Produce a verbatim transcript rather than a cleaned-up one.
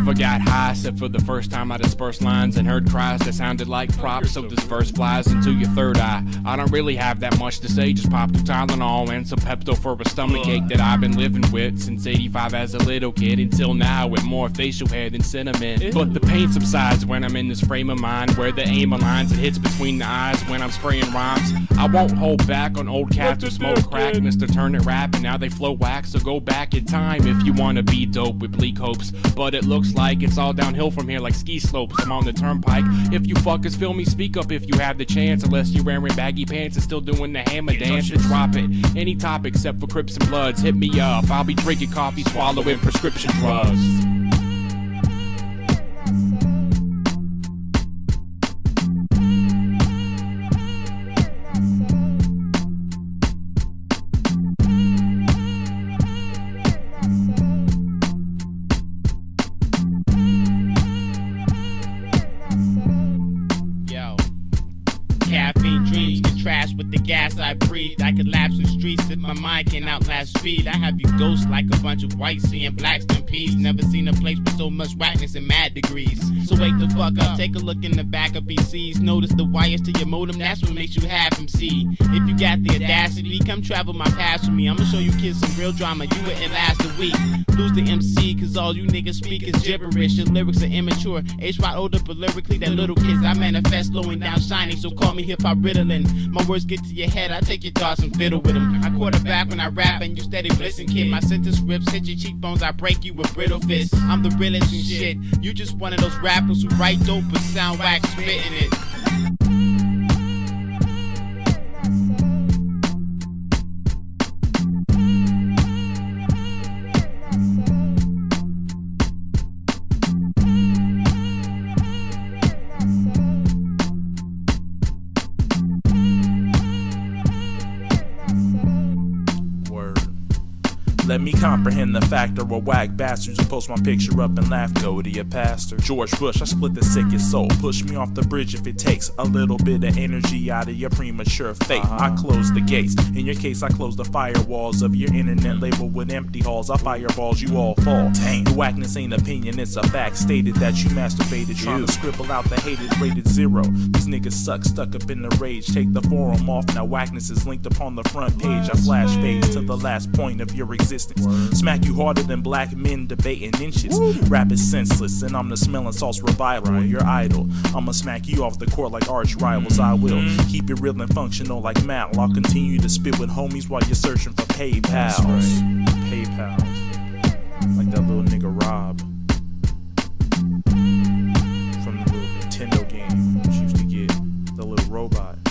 never got high, except for the first time I dispersed lines and heard cries that sounded like props. So this verse flies into your third eye. I don't really have that much to say, just pop through Tylenol and some Pepto for a stomach ache that I've been living with since eighty-five as a little kid until now, with more facial hair than cinnamon. But the pain subsides when I'm in this frame of mind where the aim aligns, it hits between the eyes when I'm spraying rhymes. I won't hold back on old cats who smoke crack, Mister Turn It Rap, and now they flow wax. So go back in time if you wanna be dope with bleak hopes, but it looks like it's all downhill from here like ski slopes. I'm on the turnpike. If you fuckers feel me, speak up if you have the chance, unless you're wearing baggy pants and still doing the hammer dance. And drop it, any topic except for Crips and Bloods, hit me up. I'll be drinking coffee, swallowing prescription drugs. Caffeine dreams contrast with the gas I breathe. I collapse in streets if my mind can outlast speed. I have you ghosts like a bunch of whites seeing blacks and peas. Never seen a place with so much whackness and mad degrees. So wake the fuck up, take a look in the back of P Cs. Notice the wires to your modem, that's what makes you have M C. If you got the audacity, come travel my past with me. I'ma show you kids some real drama, you wouldn't last a week. Lose the M C, cause all you niggas speak is gibberish. Your lyrics are immature, age right older, but lyrically they're little kids. I manifest slowing down shining, so call me hip-hop Ritalin. My words get to your head, I take your thoughts and fiddle with them. I quarterback when I rap and you steady listen, kid. My sentence rips, hit your cheekbones, I break you with brittle fists. I'm the realest and shit. You just one of those rappers who write dope but sound whack spitting it. Let me comprehend the factor of whack bastards who post my picture up and laugh, go to your pastor. George Bush, I split the sickest soul. Push me off the bridge if it takes a little bit of energy out of your premature fate. Uh-huh. I close the gates. In your case, I close the firewalls of your internet label with empty halls. I fireballs, you all fall. Dang. The whackness ain't opinion, it's a fact. Stated that you masturbated, trying you. to scribble out the hated rated zero. These niggas suck, stuck up in the rage. Take the forum off, now whackness is linked upon the front page. I flash phase to the last point of your existence. Word. Smack you harder than black men debating inches. Woo. Rap is senseless, and I'm the smelling sauce revival. Right. Your idol. I'ma smack you off the court like arch rivals. I will mm-hmm. keep it real and functional like Mal. I'll continue to spit with homies while you're searching for PayPal. Right. PayPal. Like that little nigga Rob from the little Nintendo game. Which used to get the little robot.